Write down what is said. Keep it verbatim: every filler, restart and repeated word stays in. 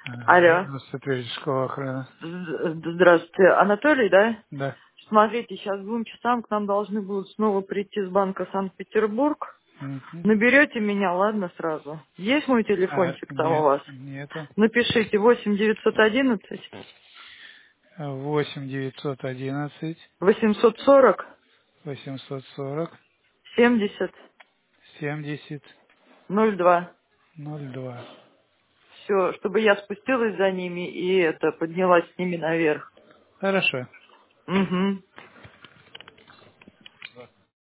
Алло. девяносто третья школа охраны. З- Здравствуйте. Анатолий, да? Да. Смотрите, сейчас к двум часам к нам должны будут снова прийти с банка Санкт-Петербург. Мгм. Наберете меня, ладно, сразу? Есть мой А, телефончик там у нет, вас? нету. Напишите восемь девятьсот одиннадцать восемь девятьсот одиннадцать восемьсот сорок восемьсот сорок семьдесят семьдесят ноль два. ноль два. Все, чтобы я спустилась за ними и это поднялась с ними наверх. Хорошо. Угу.